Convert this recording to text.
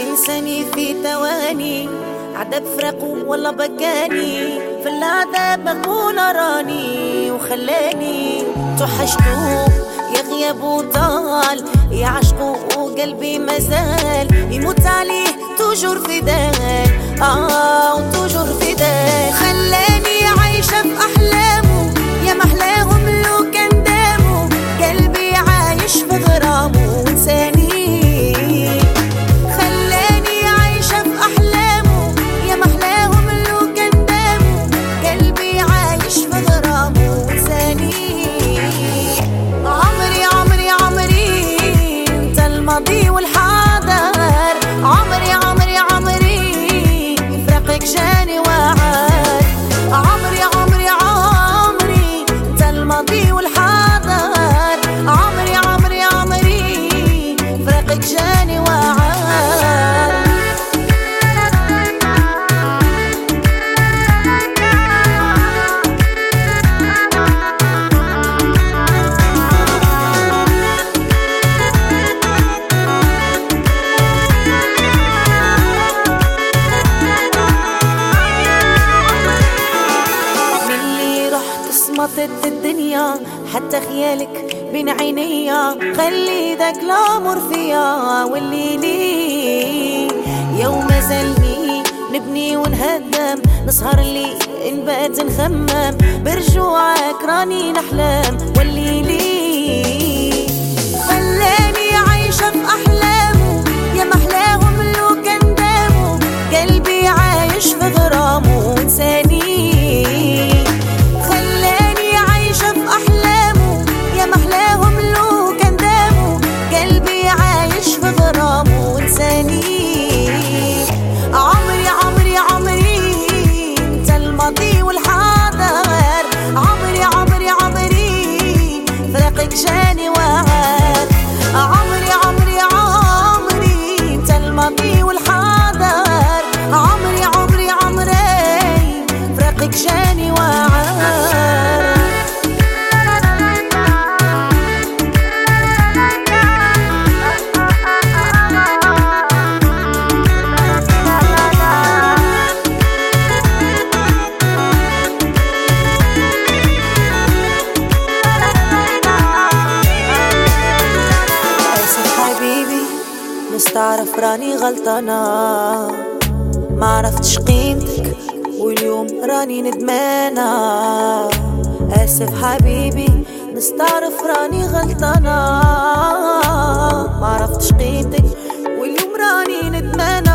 انساني في ثواني، عذاب فراقه والله بكاني، في العذاب بكون راني وخلاني توحشتو يا غيابو طال، يا عشقو وقلبي مازال يموت عليه توجور في دال، وتوجور في دال. خلاني عايشة في أحلامه، يا محلاهم لو كان دامه، قلبي عايش في غرامه وانساني. خلاني عايشة في أحلامه، يا محلاهم لو كان دامه، قلبي عايش في غرامه وانساني. عمري عمري عمري انت الماضي والحاضر، عمري عمري عمري فراقك جاني وعاد. عمري عمري عمري انت الماضي والحاضر، عمري عمري عمري فراقك جاني وعاد. مطت الدنيا حتى خيالك بين عينيا، خلي ذاك الامر فيا واللي لي يوم زلني نبني ونهدم، نسهر اللي نبات نخمم، برجوعك راني نحلم واللي لي. خلاني عايشة في أحلامه، يا محلاهم لو كان دامه، قلبي عايش في غرامه وانساني. عمري عمري عمري انت الماضي والحاضر، عمري عمري عمري فراقك جاني وعاد. عمري عمري عمري انت الماضي والحاضر، عمري عمري عمري فراقك جاني وعاد. مستعرف راني غلطانة، ما عرفتش قيمتك واليوم راني ندمانة. آسف حبيبي مستعرف راني غلطانة، ما عرفتش قيمتك واليوم راني ندمانة.